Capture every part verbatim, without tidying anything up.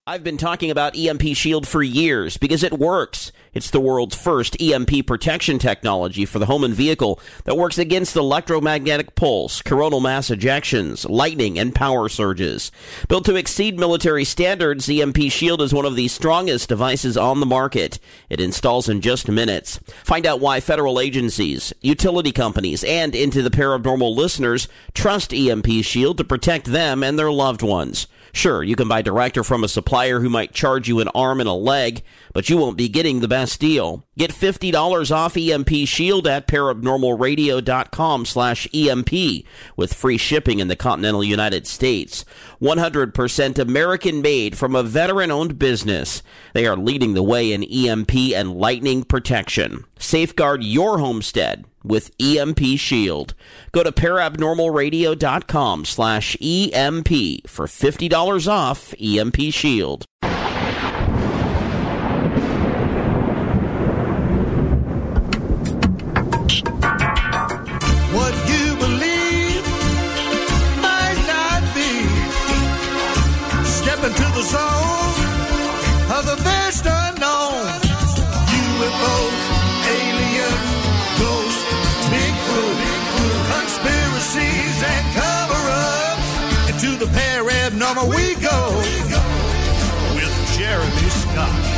I've been talking about E M P Shield for years because it works. It's the world's first E M P protection technology for the home and vehicle that works against electromagnetic pulse, coronal mass ejections, lightning, and power surges. Built to exceed military standards, E M P Shield is one of the strongest devices on the market. It installs in just minutes. Find out why federal agencies, utility companies, and Into the Paranormal listeners trust E M P Shield to protect them and their loved ones. Sure, you can buy direct or from a supplier who might charge you an arm and a leg, but you won't be getting the best deal. Get fifty dollars off E M P Shield at paranormalradio.com slash EMP with free shipping in the continental United States. one hundred percent American-made from a veteran-owned business. They are leading the way in E M P and lightning protection. Safeguard your homestead with E M P Shield. Go to paranormalradio.com slash EMP for fifty dollars off E M P Shield. What you believe might not be. Step into the zone of the best unknown. U F Os, aliens, ghosts, Bigfoot, conspiracies and cover-ups. Into the paranormal we go with Jeremy Scott.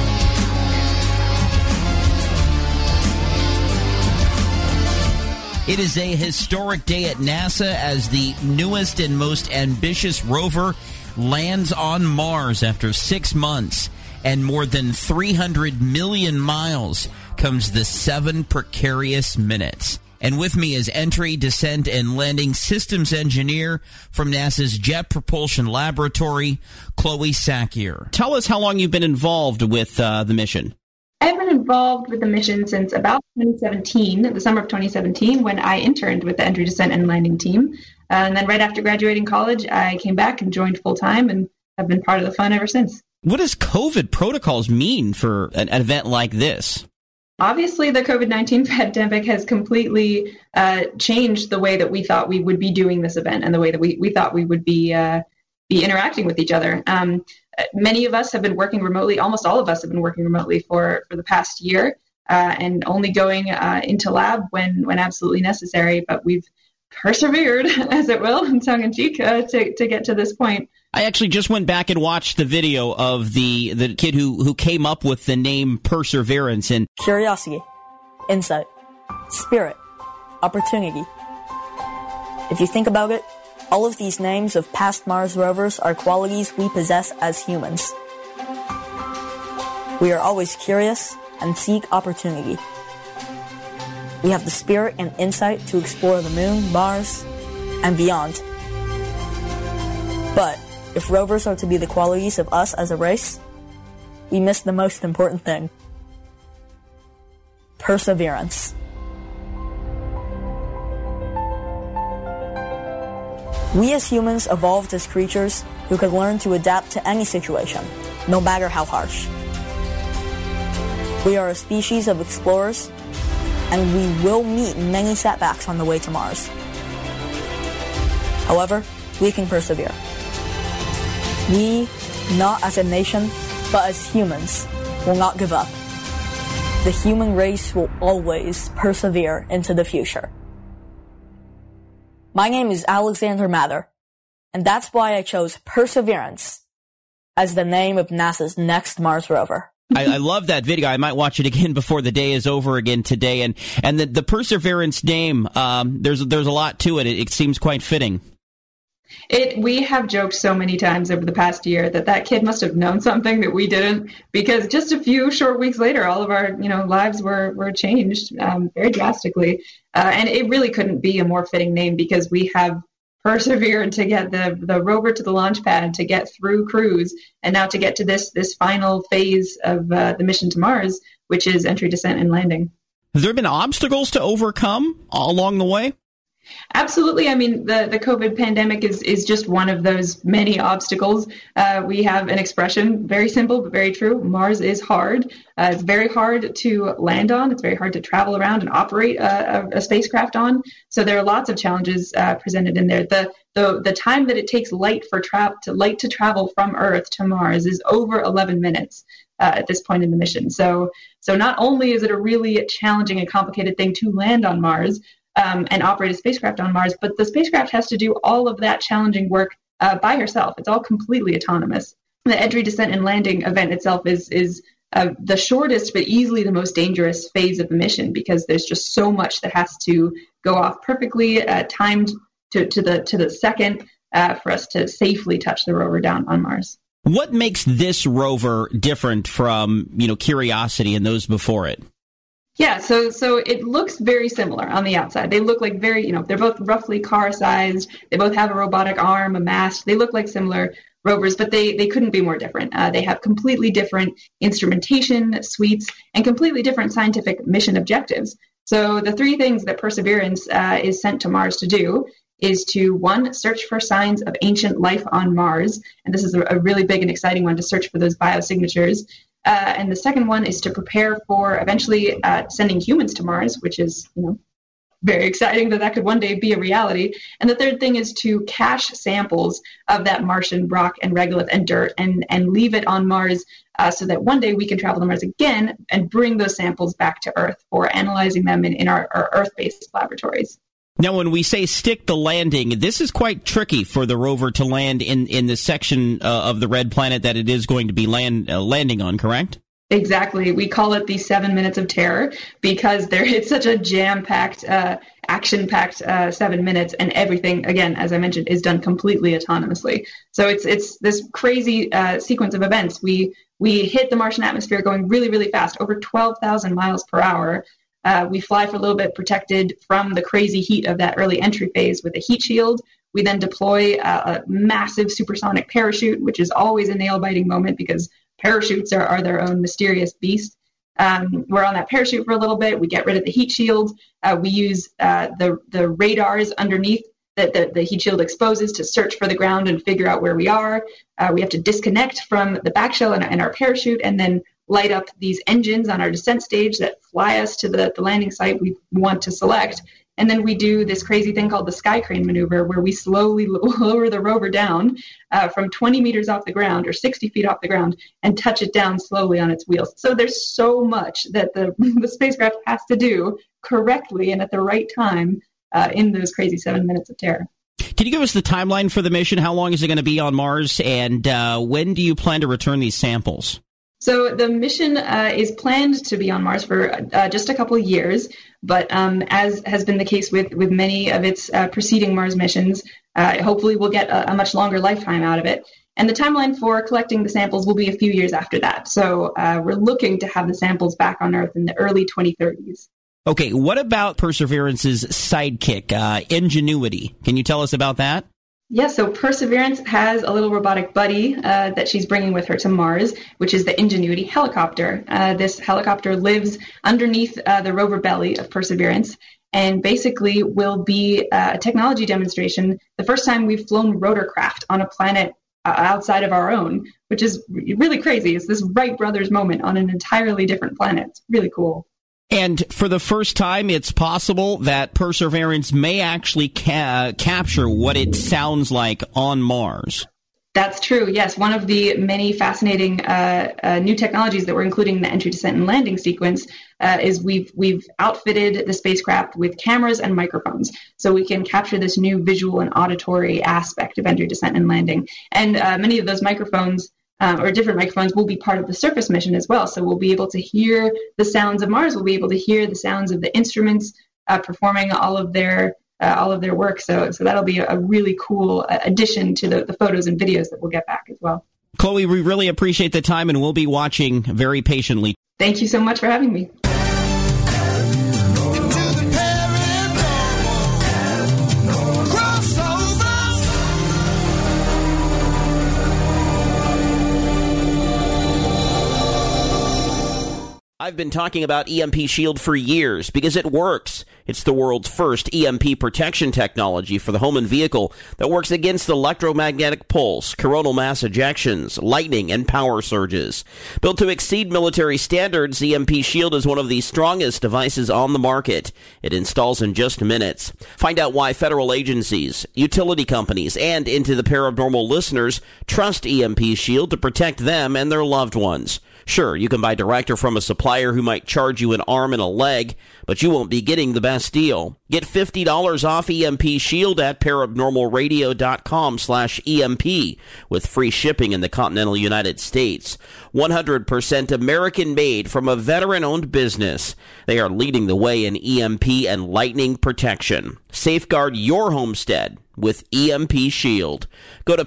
It is a historic day at NASA as the newest and most ambitious rover lands on Mars after six months and more than three hundred million miles comes the seven precarious minutes. And with me is entry, descent, and landing systems engineer from NASA's Jet Propulsion Laboratory, Chloe Sakier. Tell us how long you've been involved with uh, the mission. I've been involved with the mission since about twenty seventeen, the summer of twenty seventeen, when I interned with the entry, descent, and landing team. Uh, and then right after graduating college, I came back and joined full-time and have been part of the fun ever since. What does COVID protocols mean for an event like this? Obviously, the COVID nineteen pandemic has completely uh, changed the way that we thought we would be doing this event and the way that we, we thought we would be uh, be interacting with each other. Um, many of us have been working remotely. Almost all of us have been working remotely for, for the past year uh, and only going uh, into lab when, when absolutely necessary. But we've persevered, as it will, in tongue-in-cheek, uh, to, to get to this point. I actually just went back and watched the video of the, the kid who, who came up with the name Perseverance. And curiosity, insight, spirit, opportunity. If you think about it, all of these names of past Mars rovers are qualities we possess as humans. We are always curious and seek opportunity. We have the spirit and insight to explore the moon, Mars, and beyond. But if rovers are to be the qualities of us as a race, we miss the most important thing: perseverance. We as humans evolved as creatures who could learn to adapt to any situation, no matter how harsh. We are a species of explorers, and we will meet many setbacks on the way to Mars. However, we can persevere. We, not as a nation, but as humans, will not give up. The human race will always persevere into the future. My name is Alexander Mather, and that's why I chose Perseverance as the name of NASA's next Mars rover. I, I love that video. I might watch it again before the day is over again today. And and the, the Perseverance name, um, there's there's a lot to it. It, it seems quite fitting. It, we have joked so many times over the past year that that kid must have known something that we didn't, because just a few short weeks later, all of our you know lives were were changed um, very drastically, uh, and it really couldn't be a more fitting name because we have persevered to get the the rover to the launch pad, to get through cruise, and now to get to this this final phase of uh, the mission to Mars, which is entry, descent, and landing. Have there been obstacles to overcome along the way? Absolutely. I mean, the, the COVID pandemic is, is just one of those many obstacles. Uh, we have an expression, very simple but very true. Mars is hard. Uh, it's very hard to land on. It's very hard to travel around and operate a, a, a spacecraft on. So there are lots of challenges uh, presented in there. The, the the time that it takes light for tra- to light to travel from Earth to Mars is over eleven minutes uh, at this point in the mission. So so not only is it a really challenging and complicated thing to land on Mars, Um, and operate a spacecraft on Mars, but the spacecraft has to do all of that challenging work uh, by herself. It's all completely autonomous. The entry, descent, and landing event itself is is uh, the shortest but easily the most dangerous phase of the mission, because there's just so much that has to go off perfectly, uh, timed to, to the to the second uh, for us to safely touch the rover down on Mars. What makes this rover different from, you know, Curiosity and those before it? Yeah, so so it looks very similar on the outside. They look like very, you know, they're both roughly car-sized. They both have a robotic arm, a mast. They look like similar rovers, but they, they couldn't be more different. Uh, they have completely different instrumentation suites and completely different scientific mission objectives. So the three things that Perseverance uh, is sent to Mars to do is to, one, search for signs of ancient life on Mars. And this is a, a really big and exciting one, to search for those biosignatures. Uh, and the second one is to prepare for eventually uh, sending humans to Mars, which is, you know, very exciting that that could one day be a reality. And the third thing is to cache samples of that Martian rock and regolith and dirt and, and leave it on Mars uh, so that one day we can travel to Mars again and bring those samples back to Earth for analyzing them in, in our, our Earth-based laboratories. Now, when we say stick the landing, this is quite tricky for the rover to land in, in the section uh, of the red planet that it is going to be land, uh, landing on, correct? Exactly. We call it the seven minutes of terror because there it's such a jam-packed, uh, action-packed uh, seven minutes, and everything, again, as I mentioned, is done completely autonomously. So it's it's this crazy uh, sequence of events. We we hit the Martian atmosphere going really, really fast, over twelve thousand miles per hour. Uh, we fly for a little bit protected from the crazy heat of that early entry phase with a heat shield. We then deploy a, a massive supersonic parachute, which is always a nail-biting moment because parachutes are, are their own mysterious beast. Um, we're on that parachute for a little bit. We get rid of the heat shield. Uh, we use uh, the, the radars underneath that the, the heat shield exposes to search for the ground and figure out where we are. Uh, we have to disconnect from the back shell and, and our parachute and then light up these engines on our descent stage that fly us to the, the landing site we want to select. And then we do this crazy thing called the sky crane maneuver, where we slowly lower the rover down uh, from twenty meters off the ground or sixty feet off the ground and touch it down slowly on its wheels. So there's so much that the, the spacecraft has to do correctly and at the right time uh, in those crazy seven minutes of terror. Can you give us the timeline for the mission? How long is it going to be on Mars? And uh, when do you plan to return these samples? So the mission uh, is planned to be on Mars for uh, just a couple of years, but um, as has been the case with, with many of its uh, preceding Mars missions, uh, hopefully we'll get a, a much longer lifetime out of it. And the timeline for collecting the samples will be a few years after that. So uh, we're looking to have the samples back on Earth in the early twenty thirties. Okay, what about Perseverance's sidekick, uh, Ingenuity? Can you tell us about that? Yeah, so Perseverance has a little robotic buddy uh, that she's bringing with her to Mars, which is the Ingenuity helicopter. Uh, this helicopter lives underneath uh, the rover belly of Perseverance and basically will be uh, a technology demonstration, the first time we've flown rotorcraft on a planet uh, outside of our own, which is really crazy. It's this Wright brothers moment on an entirely different planet. It's really cool. And for the first time, it's possible that Perseverance may actually ca- capture what it sounds like on Mars. That's true, yes. One of the many fascinating uh, uh, new technologies that we're including in the entry, descent, and landing sequence uh, is we've we've outfitted the spacecraft with cameras and microphones, so we can capture this new visual and auditory aspect of entry, descent, and landing. And uh, many of those microphones Um, or different microphones will be part of the surface mission as well. So we'll be able to hear the sounds of Mars. We'll be able to hear the sounds of the instruments uh, performing all of their uh, all of their work. So so that'll be a, a really cool uh, addition to the, the photos and videos that we'll get back as well. Chloe, we really appreciate the time, and we'll be watching very patiently. Thank you so much for having me. I've been talking about E M P Shield for years because it works. It's the world's first E M P protection technology for the home and vehicle that works against electromagnetic pulse, coronal mass ejections, lightning, and power surges. Built to exceed military standards, E M P Shield is one of the strongest devices on the market. It installs in just minutes. Find out why federal agencies, utility companies, and Into the Paranormal listeners trust E M P Shield to protect them and their loved ones. Sure, you can buy direct or from a supplier who might charge you an arm and a leg, but you won't be getting the best deal. Get fifty dollars off E M P Shield at paranormalradio.com slash EMP with free shipping in the continental United States. one hundred percent American-made from a veteran-owned business. They are leading the way in E M P and lightning protection. Safeguard your homestead with E M P Shield. Go to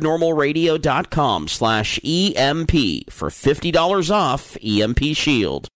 paranormalradio.com slash EMP for fifty dollars off E M P Shield.